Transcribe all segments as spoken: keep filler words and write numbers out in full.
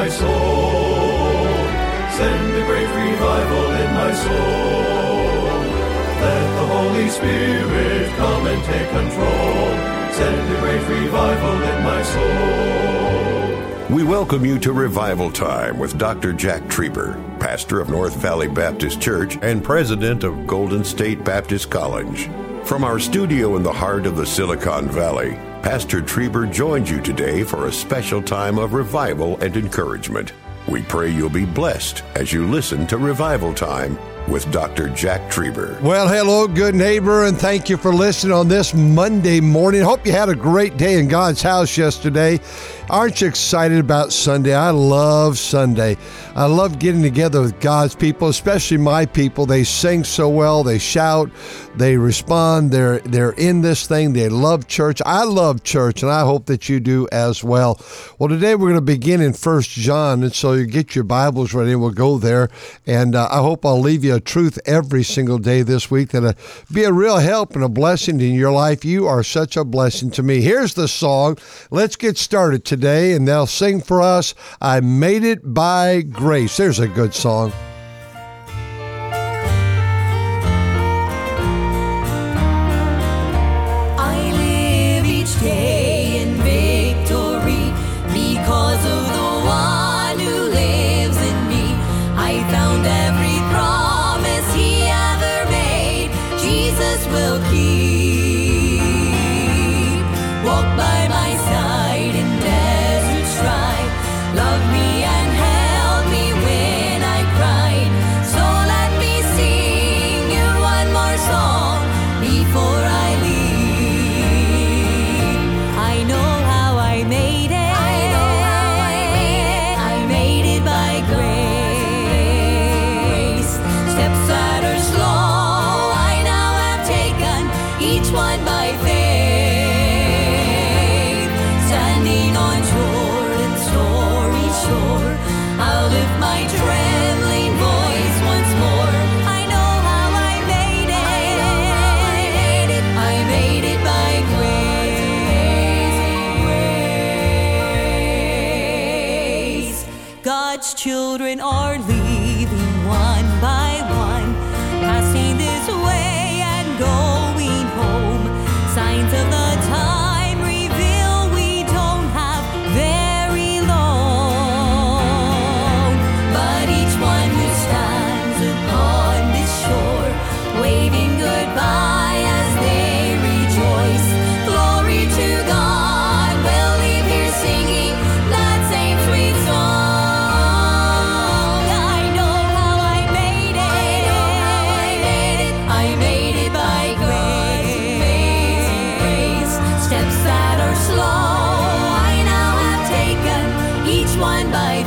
my soul. Send a great revival in my soul. Let the Holy Spirit come and take control. Send a great revival in my soul. We welcome you to Revival Time with Doctor Jack Trieber, pastor of North Valley Baptist Church and president of Golden State Baptist College. From our studio in the heart of the Silicon Valley, Pastor Trieber joins you today for a special time of revival and encouragement. We pray you'll be blessed as you listen to Revival Time with Doctor Jack Trieber. Well, hello, good neighbor, and thank you for listening on this Monday morning. Hope you had a great day in God's house yesterday. Aren't you excited about Sunday? I love Sunday. I love getting together with God's people, especially my people. They sing so well. They shout. They respond. They're they're in this thing. They love church. I love church, and I hope that you do as well. Well, today we're going to begin in First John, and so you get your Bibles ready, and we'll go there. And uh, I hope I'll leave you a truth every single day this week that'll be a real help and a blessing in your life. You are such a blessing to me. Here's the song. Let's get started today, and they'll sing for us, I Made It by Grace. There's a good song. I live each day in victory because of the one who lives in me. I found every promise he ever made, Jesus will keep. Walk by my side in deserts dry, love me and help me when I cry. So let me sing you one more song before I leave. I know how I made it. I know how I made it. I made it by grace. Steps that are slow, I now have taken, each one by faith. Standing on Jordan's stormy shore, I'll lift my trembling voice once more. I know how I made it. I made it by grace. God's children are leaving one by one, passing this way and going home. Signs of the time reveal we don't have very long. But each one who stands upon this shore, waving goodbye as they rejoice. Glory to God, we'll leave here singing that same sweet song. I know how I made it. I made it by grace. Steps that are slow, I now have taken, each one by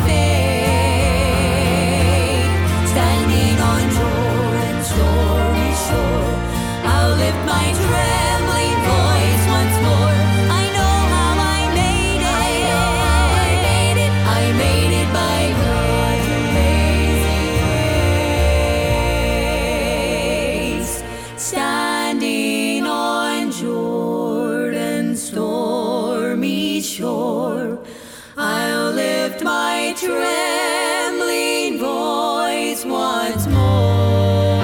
faith. Standing on Jordan's stormy shore, I'll lift my trembling voice once more. I know how I made it. I made it by grace. Standing on Jordan's stormy shore, I'll lift my trembling voice once more.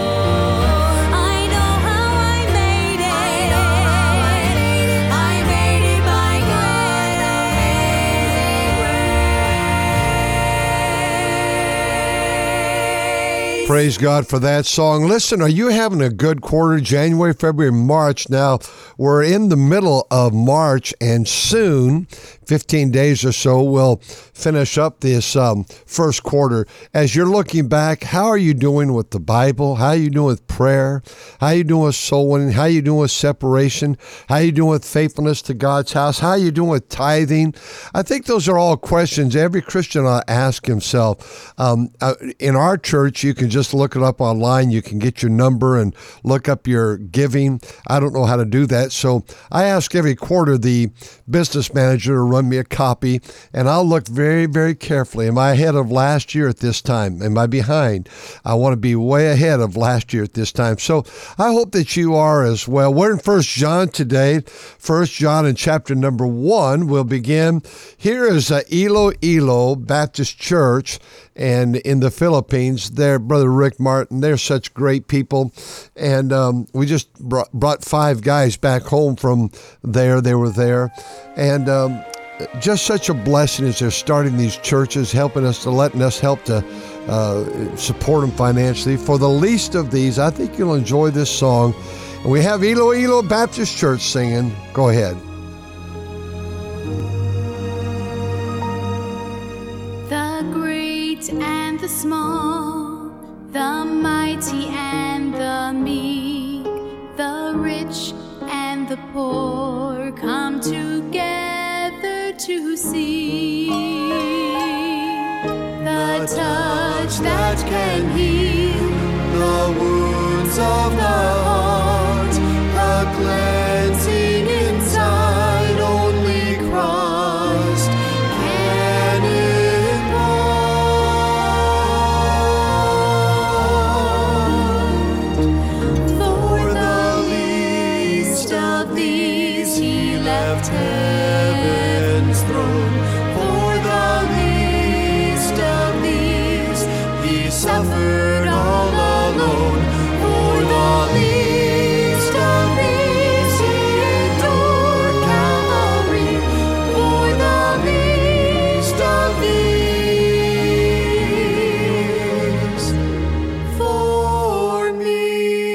I know how I made it. I made it by grace. Praise God for that song. Listen, are you having a good quarter? January, February, March. Now, we're in the middle of March, and soon, fifteen days or so, we'll finish up this um, first quarter. As you're looking back, how are you doing with the Bible? How are you doing with prayer? How are you doing with soul winning? How are you doing with separation? How are you doing with faithfulness to God's house? How are you doing with tithing? I think those are all questions every Christian ought to ask himself. Um, uh, in our church, you can just just look it up online. You can get your number and look up your giving. I don't know how to do that. So I ask every quarter the business manager to run me a copy, and I'll look very, very carefully. Am I ahead of last year at this time? Am I behind? I want to be way ahead of last year at this time. So I hope that you are as well. We're in First John today. First John in chapter number one. We'll begin. Here is uh, Iloilo Baptist Church, and in the Philippines, there, Brother Rick Martin, they're such great people. And um, we just brought, brought five guys back home from there. They were there. And um, just such a blessing as they're starting these churches, helping us to letting us help to uh, support them financially. For the least of these, I think you'll enjoy this song. And we have Iloilo Baptist Church singing. Go ahead. The great and the small, the mighty and the meek, the rich and the poor come together to see the touch that can heal the wounds of the heart, the cleansing inside only Christ can impart. For the least of these he left heaven's throne. For the least of these he suffered all alone. For the least of these he endured Calvary. For the least of these, for me.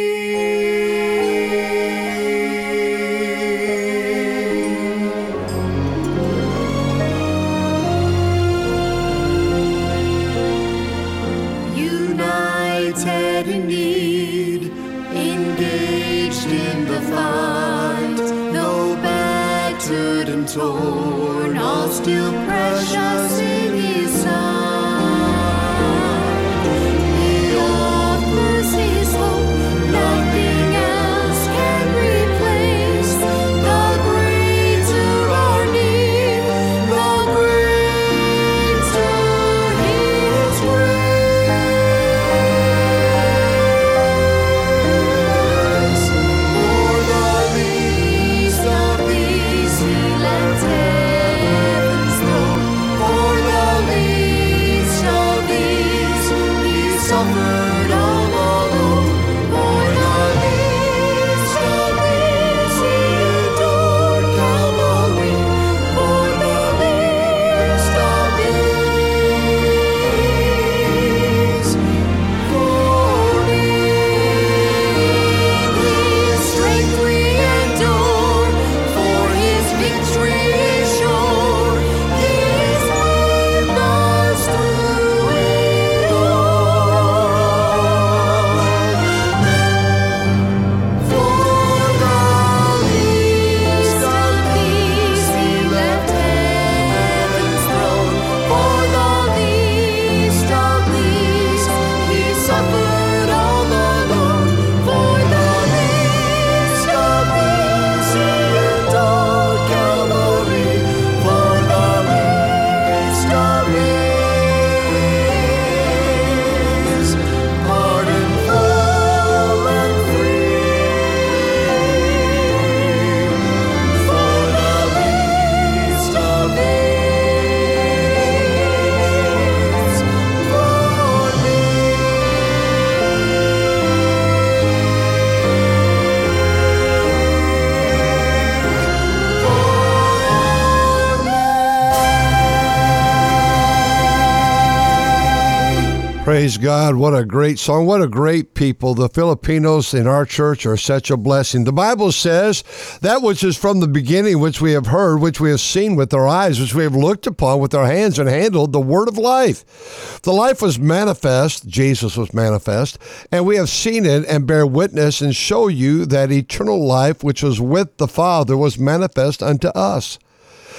United in need, engaged in the fight, though battered and torn, all still precious in his sight. He offers his hope, nothing else can replace the greater our need, the greater his grace. For the least of these he left heaven's throne. For the least of these he suffered all alone. For the least of these he endured Calvary. For the least of these, for me. His strength we endure, for his victory is sure. He is with us through it all. For the least of these he left heaven's throne. For the least of these he suffered all alone. For the least of these he endured Calvary. For the least of these, pardon full and free. For the least of these, for Praise God. What a great song. What a great people. The Filipinos in our church are such a blessing. The Bible says that which is from the beginning, which we have heard, which we have seen with our eyes, which we have looked upon with our hands and handled, the word of life. The life was manifest. Jesus was manifest. And we have seen it and bear witness and show you that eternal life, which was with the Father, was manifest unto us.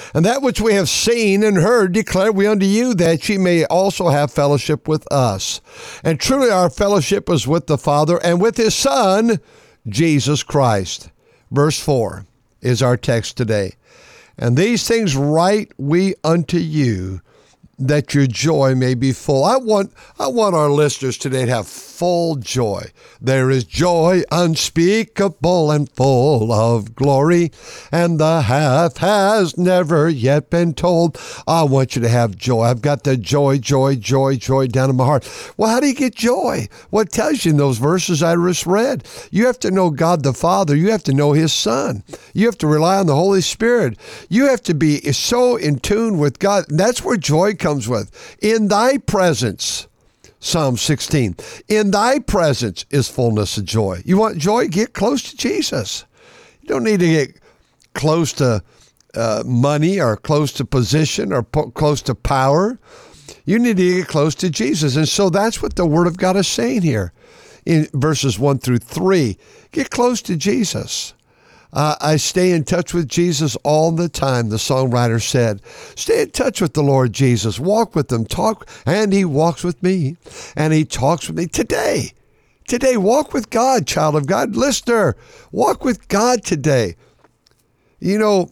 And that which we have seen and heard declare we unto you, that ye may also have fellowship with us. And truly our fellowship is with the Father and with his Son, Jesus Christ. Verse four is our text today. And these things write we unto you, that your joy may be full. I want I want our listeners today to have full joy. There is joy unspeakable and full of glory, and the half has never yet been told. I want you to have joy. I've got the joy, joy, joy, joy down in my heart. Well, how do you get joy? What tells you in those verses I just read? You have to know God the Father. You have to know his Son. You have to rely on the Holy Spirit. You have to be so in tune with God. That's where joy comes with. In thy presence, Psalm sixteen, in thy presence is fullness of joy. You want joy? Get close to Jesus. You don't need to get close to uh, money or close to position or po- close to power. You need to get close to Jesus. And so that's what the Word of God is saying here in verses one through three. Get close to Jesus. Uh, I stay in touch with Jesus all the time, the songwriter said. Stay in touch with the Lord Jesus. Walk with him. Talk, and he walks with me. And he talks with me today. Today, walk with God, child of God. Listener, walk with God today. You know,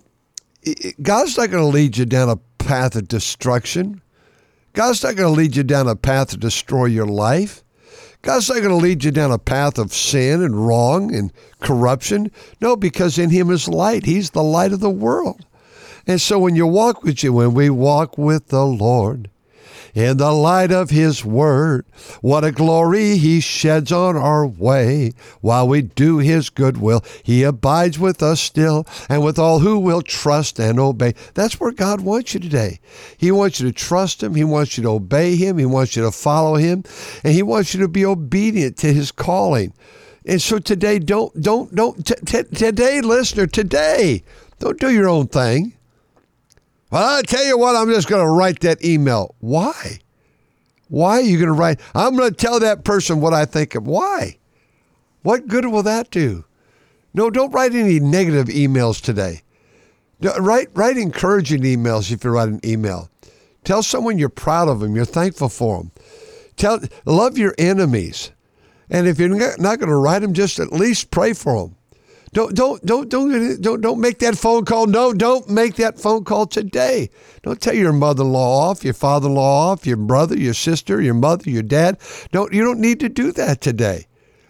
God's not going to lead you down a path of destruction. God's not going to lead you down a path to destroy your life. God's not going to lead you down a path of sin and wrong and corruption. No, because in him is light. He's the light of the world. And so when you walk with you, when we walk with the Lord in the light of his word, what a glory he sheds on our way. While we do his good will, he abides with us still and with all who will trust and obey. That's where God wants you today. He wants you to trust him. He wants you to obey him. He wants you to follow him. And he wants you to be obedient to his calling. And so today, don't, don't, don't, t- t- today, listener, today, don't do your own thing. Well, I tell you what, I'm just going to write that email. Why? Why are you going to write? I'm going to tell that person what I think of. Why? What good will that do? No, don't write any negative emails today. Write, write encouraging emails if you write an email. Tell someone you're proud of them, you're thankful for them. Tell, love your enemies. And if you're not going to write them, just at least pray for them. Don't don't don't don't don't don't make that phone call. No, don't make that phone call today. Don't tell your mother-in-law off, your father-in-law off, your brother, your sister, your mother, your dad. Don't you don't need to do that today.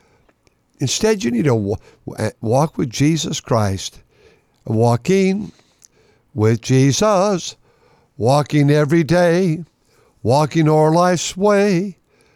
Instead, you need to walk with Jesus Christ, walking with Jesus, walking every day, walking our life's way,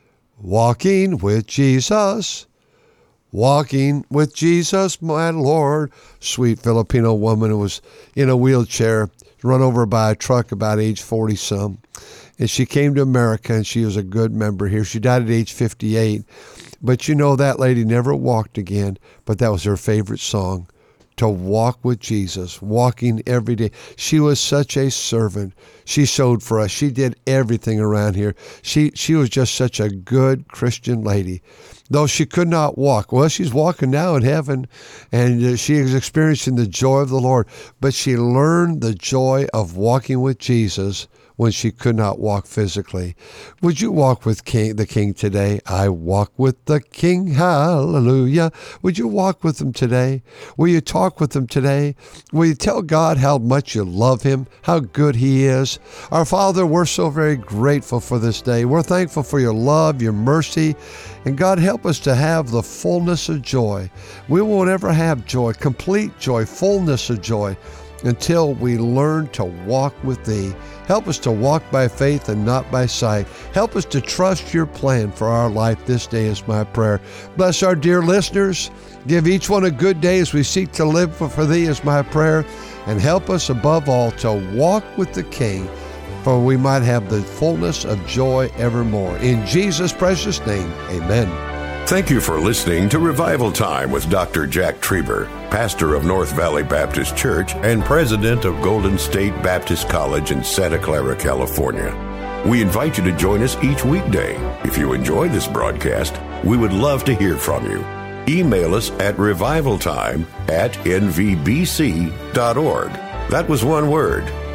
walking with Jesus. Walking with Jesus, my Lord. Sweet Filipino woman who was in a wheelchair, run over by a truck about age forty-some. And she came to America, and she was a good member here. She died at age fifty-eight. But you know, that lady never walked again, but that was her favorite song, to walk with Jesus, walking every day. She was such a servant. She sewed for us. She did everything around here. She she was just such a good Christian lady. Though she could not walk. Well, she's walking now in heaven, and uh, she is experiencing the joy of the Lord. But she learned the joy of walking with Jesus when she could not walk physically. Would you walk with King, the King today? I walk with the King, hallelujah. Would you walk with him today? Will you talk with him today? Will you tell God how much you love him, how good he is? Our Father, we're so very grateful for this day. We're thankful for your love, your mercy, and God, help us to have the fullness of joy. We won't ever have joy, complete joy, fullness of joy, until we learn to walk with thee. Help us to walk by faith and not by sight. Help us to trust your plan for our life this day is my prayer. Bless our dear listeners. Give each one a good day as we seek to live for thee is my prayer. And help us above all to walk with the King, for we might have the fullness of joy evermore. In Jesus' precious name, amen. Thank you for listening to Revival Time with Doctor Jack Trieber, pastor of North Valley Baptist Church and president of Golden State Baptist College in Santa Clara, California. We invite you to join us each weekday. If you enjoy this broadcast, we would love to hear from you. Email us at revivaltime at n v b c dot org. That was one word,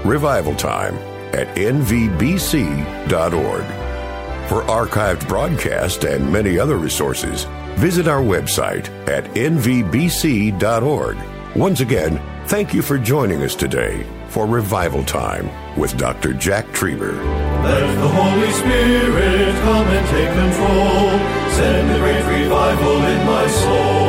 Revival Time at N V B C dot org. For archived broadcasts and many other resources, visit our website at N V B C dot org. Once again, thank you for joining us today for Revival Time with Doctor Jack Trieber. Let the Holy Spirit come and take control. Send a great revival in my soul.